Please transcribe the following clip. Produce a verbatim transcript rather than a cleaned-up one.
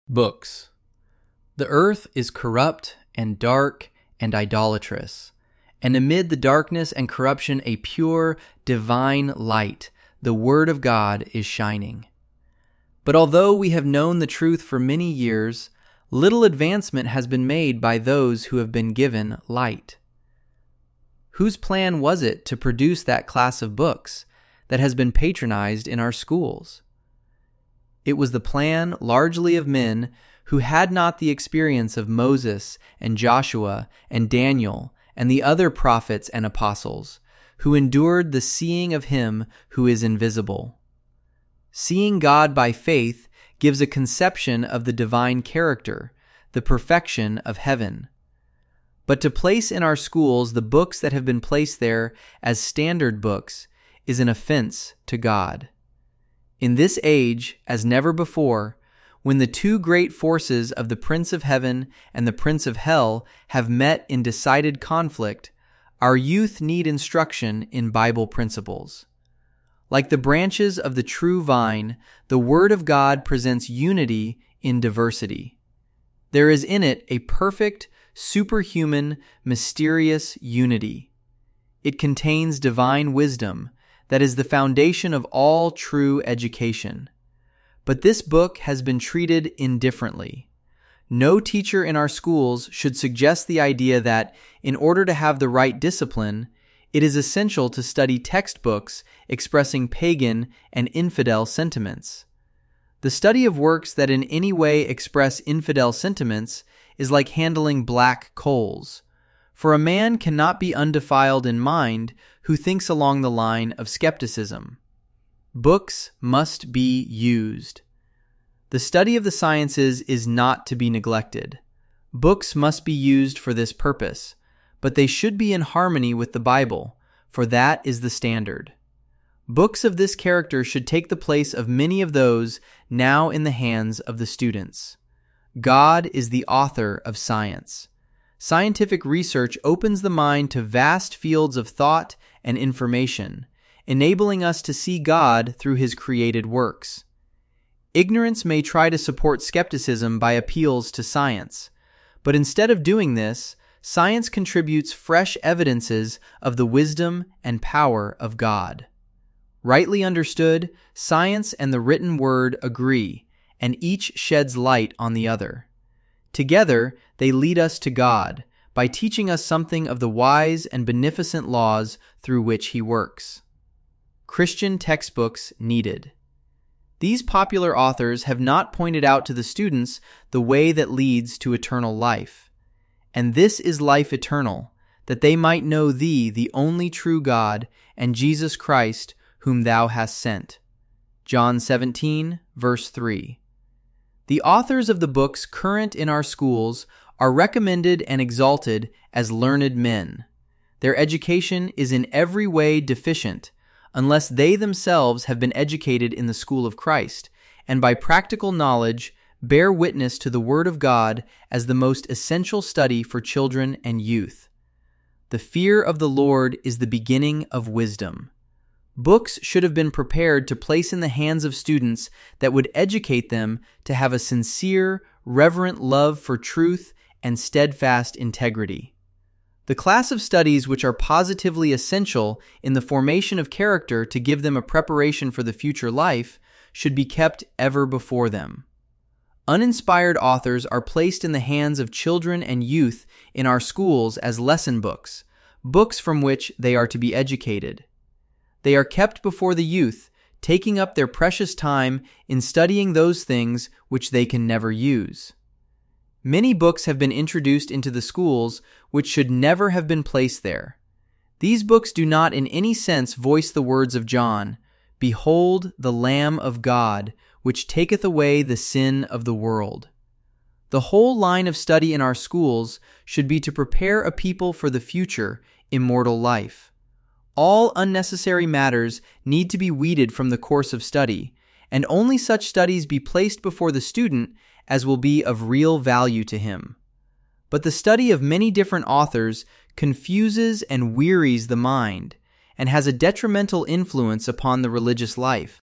Books. The earth is corrupt and dark and idolatrous, and amid the darkness and corruption a pure, divine light, the Word of God, is shining. But although we have known the truth for many years, little advancement has been made by those who have been given light. Whose plan was it to produce that class of books that has been patronized in our schools? It was the plan largely of men who had not the experience of Moses and Joshua and Daniel and the other prophets and apostles, who endured the seeing of Him who is invisible. Seeing God by faith gives a conception of the divine character, the perfection of heaven. But to place in our schools the books that have been placed there as standard books is an offense to God. In this age, as never before, when the two great forces of the Prince of Heaven and the Prince of Hell have met in decided conflict, our youth need instruction in Bible principles. Like the branches of the true vine, the Word of God presents unity in diversity. There is in it a perfect, superhuman, mysterious unity. It contains divine wisdom that is the foundation of all true education. But this book has been treated indifferently. No teacher in our schools should suggest the idea that, in order to have the right discipline, it is essential to study textbooks expressing pagan and infidel sentiments. The study of works that in any way express infidel sentiments is like handling black coals, for a man cannot be undefiled in mind who thinks along the line of skepticism. Books must be used. The study of the sciences is not to be neglected. Books must be used for this purpose, but they should be in harmony with the Bible, for that is the standard. Books of this character should take the place of many of those now in the hands of the students. God is the author of science. Scientific research opens the mind to vast fields of thought and information, enabling us to see God through His created works. Ignorance may try to support skepticism by appeals to science, but instead of doing this, science contributes fresh evidences of the wisdom and power of God. Rightly understood, science and the written word agree, and each sheds light on the other. Together, they lead us to God by teaching us something of the wise and beneficent laws through which He works. Christian textbooks needed. These popular authors have not pointed out to the students the way that leads to eternal life. And this is life eternal, that they might know Thee, the only true God, and Jesus Christ, whom Thou hast sent. John seventeen, verse three. The authors of the books current in our schools are recommended and exalted as learned men. Their education is in every way deficient, unless they themselves have been educated in the school of Christ, and by practical knowledge bear witness to the Word of God as the most essential study for children and youth. The fear of the Lord is the beginning of wisdom. Books should have been prepared to place in the hands of students that would educate them to have a sincere, reverent love for truth and steadfast integrity. The class of studies which are positively essential in the formation of character to give them a preparation for the future life should be kept ever before them. Uninspired authors are placed in the hands of children and youth in our schools as lesson books, books from which they are to be educated. They are kept before the youth, taking up their precious time in studying those things which they can never use. Many books have been introduced into the schools which should never have been placed there. These books do not in any sense voice the words of John, "Behold the Lamb of God, which taketh away the sin of the world." The whole line of study in our schools should be to prepare a people for the future, immortal life. All unnecessary matters need to be weeded from the course of study, and only such studies be placed before the student as will be of real value to him. But the study of many different authors confuses and wearies the mind, and has a detrimental influence upon the religious life.